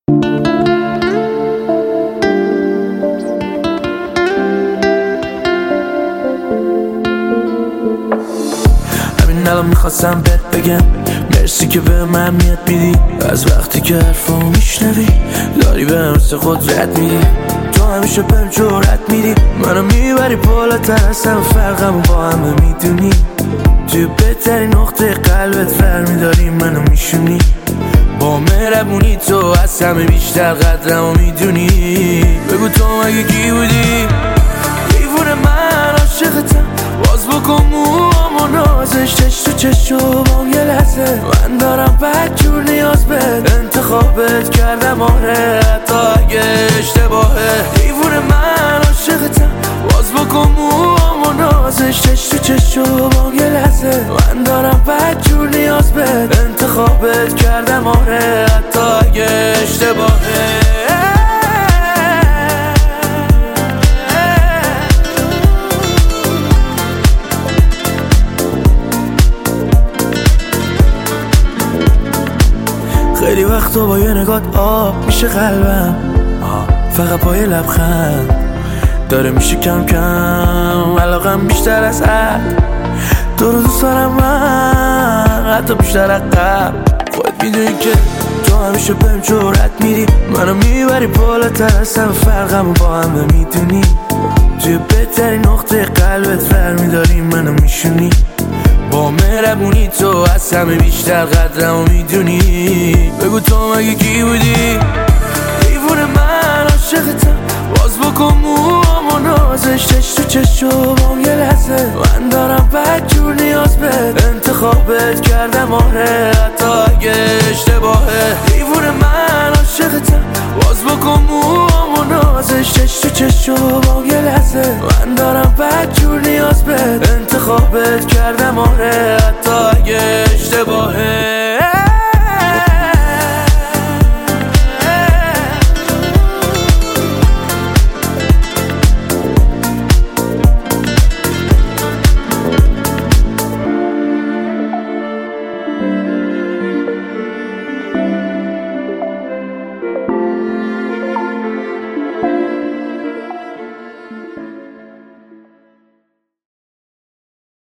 همین الان میخواستم بهت بگم مرسی که به من میاد میدی، از وقتی که حرفامو میشنوی داری به مثل قدرت میدی. تو همیشه بهم جرأت میدی، منو میبری بالاتر از همه، فرقمو با همه میدونی. توی بهترین نقطه قلبت برمیداری منو میشونی. با مهربونی تو از همه بیشتر قدرمو میدونی. بگو تو مگه کی بودی؟ دیوونه من عاشقتم، باز بکن موامو نازش، چش تو چشمام یه لحظه. من دارم بدجور نیاز بهت، انتخابت کردم آره حتی اگه اشتباهه. دیوونه من عاشقتم، باز بکن موامو نازش، چش تو چشمام یه لحظه. من دارم بدجور نیاز بهت، انتخابت کردم آره حتی اگه اشتباهه. خیلی وقتا با یه نگات آب میشه قلبم، فقط با یه لبخند داره میشه کم کم علاقم بیشتر از حد. تو رو دوست دارم من حتی بیشتر از قبل. خودت میدونی که تو همیشه بهم جرأت میدی، منو میبری بالاتر از همه، فرقمو با همه میدونی. توی بهترین نقطه قلبت برمیداری منو میشونی. با مهربونی تو از همه بیشتر قدرمو میدونی. بگو تو مگه کی بودی؟ دیوونه من عاشقتم، باز بکن موامو نازش، چش تو چشمام یه لحظه. من دارم بدجور نیاز بهت، انتخابت کردم آره حتی اگه اشتباهه. دیوونه من عاشقتم، باز بکن موامو نازش، چش تو چشمام یه لحظه. من دارم بدجور نیاز بهت، انتخابت کردم آره